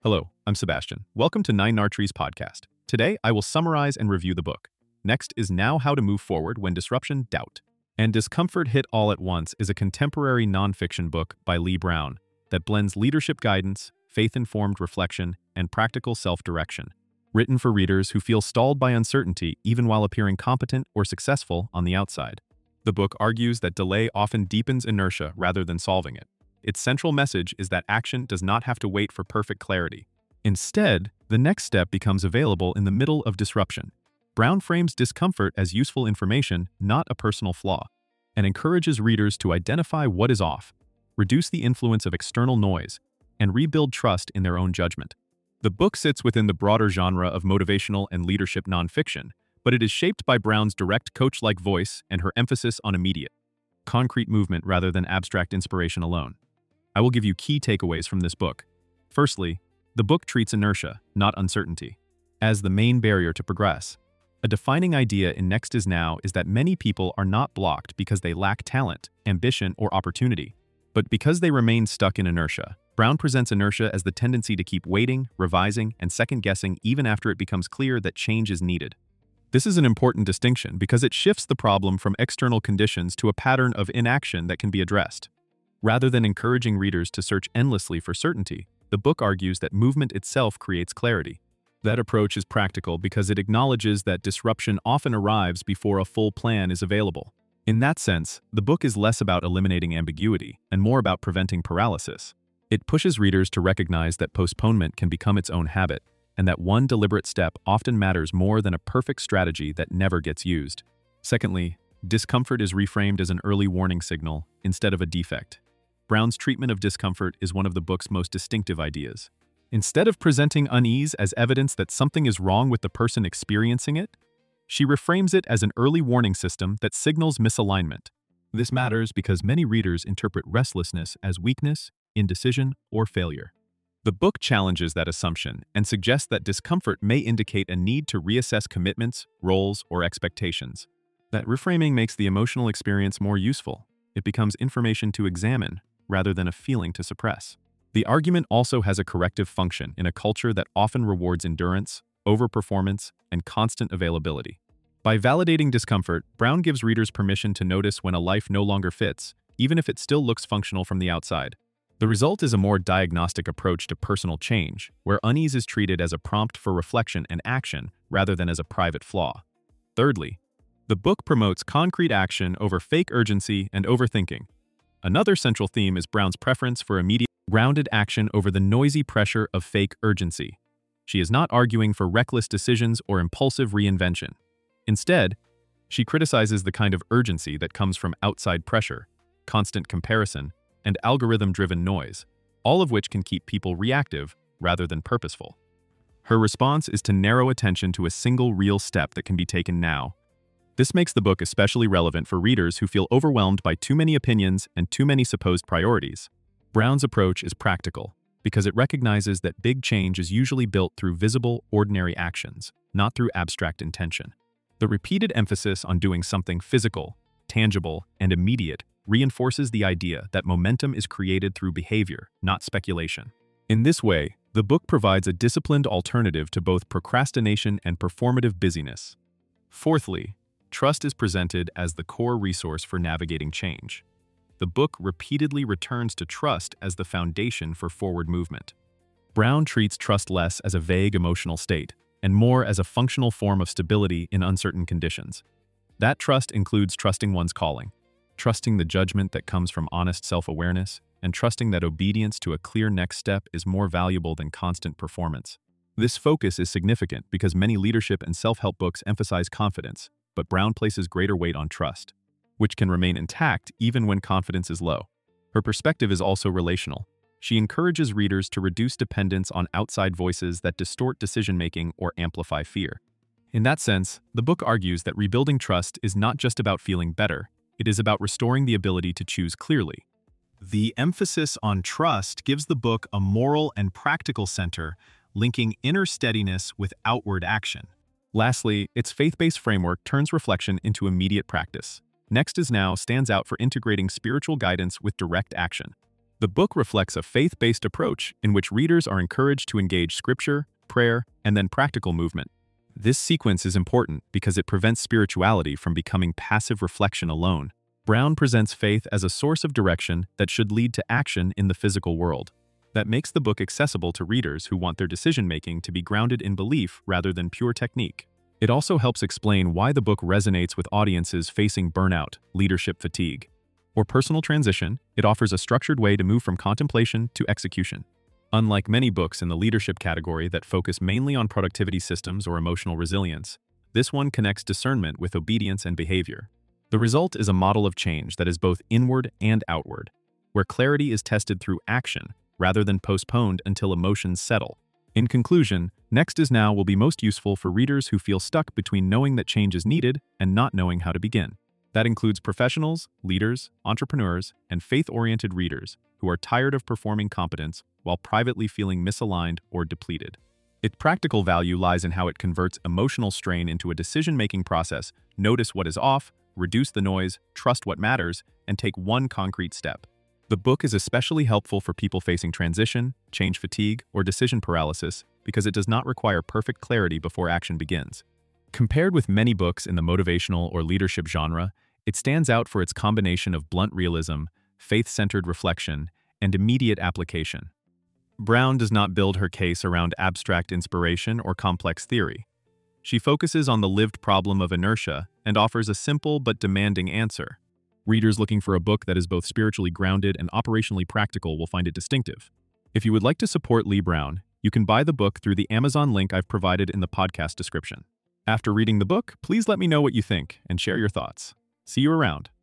Hello, I'm Sebastian. Welcome to Nine Nartree's podcast. Today, I will summarize and review the book. Next is Now How to Move Forward When Disruption, Doubt, and Discomfort Hit All at Once is a contemporary nonfiction book by Lee Brown that blends leadership guidance, faith-informed reflection, and practical self-direction. Written for readers who feel stalled by uncertainty even while appearing competent or successful on the outside. The book argues that delay often deepens inertia rather than solving it. Its central message is that action does not have to wait for perfect clarity. Instead, the next step becomes available in the middle of disruption. Brown frames discomfort as useful information, not a personal flaw, and encourages readers to identify what is off, reduce the influence of external noise, and rebuild trust in their own judgment. The book sits within the broader genre of motivational and leadership nonfiction, but it is shaped by Brown's direct coach-like voice and her emphasis on immediate, concrete movement rather than abstract inspiration alone. I will give you key takeaways from this book. Firstly, the book treats inertia, not uncertainty, as the main barrier to progress. A defining idea in Next is Now is that many people are not blocked because they lack talent, ambition, or opportunity, but because they remain stuck in inertia. Brown presents inertia as the tendency to keep waiting, revising, and second-guessing even after it becomes clear that change is needed. This is an important distinction because it shifts the problem from external conditions to a pattern of inaction that can be addressed. Rather than encouraging readers to search endlessly for certainty, the book argues that movement itself creates clarity. That approach is practical because it acknowledges that disruption often arrives before a full plan is available. In that sense, the book is less about eliminating ambiguity and more about preventing paralysis. It pushes readers to recognize that postponement can become its own habit, and that one deliberate step often matters more than a perfect strategy that never gets used. Secondly, discomfort is reframed as an early warning signal instead of a defect. Brown's treatment of discomfort is one of the book's most distinctive ideas. Instead of presenting unease as evidence that something is wrong with the person experiencing it, she reframes it as an early warning system that signals misalignment. This matters because many readers interpret restlessness as weakness, indecision, or failure. The book challenges that assumption and suggests that discomfort may indicate a need to reassess commitments, roles, or expectations. That reframing makes the emotional experience more useful. It becomes information to examine rather than a feeling to suppress. The argument also has a corrective function in a culture that often rewards endurance, overperformance, and constant availability. By validating discomfort, Brown gives readers permission to notice when a life no longer fits, even if it still looks functional from the outside. The result is a more diagnostic approach to personal change, where unease is treated as a prompt for reflection and action rather than as a private flaw. Thirdly, the book promotes concrete action over fake urgency and overthinking. Another central theme is Brown's preference for immediate, grounded action over the noisy pressure of fake urgency. She is not arguing for reckless decisions or impulsive reinvention. Instead, she criticizes the kind of urgency that comes from outside pressure, constant comparison, and algorithm-driven noise, all of which can keep people reactive rather than purposeful. Her response is to narrow attention to a single real step that can be taken now. This makes the book especially relevant for readers who feel overwhelmed by too many opinions and too many supposed priorities. Brown's approach is practical because it recognizes that big change is usually built through visible, ordinary actions, not through abstract intention. The repeated emphasis on doing something physical, tangible, and immediate reinforces the idea that momentum is created through behavior, not speculation. In this way, the book provides a disciplined alternative to both procrastination and performative busyness. Fourthly, trust is presented as the core resource for navigating change. The book repeatedly returns to trust as the foundation for forward movement. Brown treats trust less as a vague emotional state and more as a functional form of stability in uncertain conditions. That trust includes trusting one's calling, trusting the judgment that comes from honest self-awareness, and trusting that obedience to a clear next step is more valuable than constant performance. This focus is significant because many leadership and self-help books emphasize confidence, but Brown places greater weight on trust, which can remain intact even when confidence is low. Her perspective is also relational. She encourages readers to reduce dependence on outside voices that distort decision-making or amplify fear. In that sense, the book argues that rebuilding trust is not just about feeling better, it is about restoring the ability to choose clearly. The emphasis on trust gives the book a moral and practical center, linking inner steadiness with outward action. Lastly, its faith-based framework turns reflection into immediate practice. Next is Now stands out for integrating spiritual guidance with direct action. The book reflects a faith-based approach in which readers are encouraged to engage scripture, prayer, and then practical movement. This sequence is important because it prevents spirituality from becoming passive reflection alone. Brown presents faith as a source of direction that should lead to action in the physical world. That makes the book accessible to readers who want their decision-making to be grounded in belief rather than pure technique. It also helps explain why the book resonates with audiences facing burnout, leadership fatigue, or personal transition. It offers a structured way to move from contemplation to execution. Unlike many books in the leadership category that focus mainly on productivity systems or emotional resilience, this one connects discernment with obedience and behavior. The result is a model of change that is both inward and outward, where clarity is tested through action rather than postponed until emotions settle. In conclusion, Next is Now will be most useful for readers who feel stuck between knowing that change is needed and not knowing how to begin. That includes professionals, leaders, entrepreneurs, and faith-oriented readers who are tired of performing competence while privately feeling misaligned or depleted. Its practical value lies in how it converts emotional strain into a decision-making process. Notice what is off, reduce the noise, trust what matters, and take one concrete step. The book is especially helpful for people facing transition, change fatigue, or decision paralysis because it does not require perfect clarity before action begins. Compared with many books in the motivational or leadership genre, it stands out for its combination of blunt realism, faith-centered reflection, and immediate application. Brown does not build her case around abstract inspiration or complex theory. She focuses on the lived problem of inertia and offers a simple but demanding answer. Readers looking for a book that is both spiritually grounded and operationally practical will find it distinctive. If you would like to support Lee Brown, you can buy the book through the Amazon link I've provided in the podcast description. After reading the book, please let me know what you think and share your thoughts. See you around.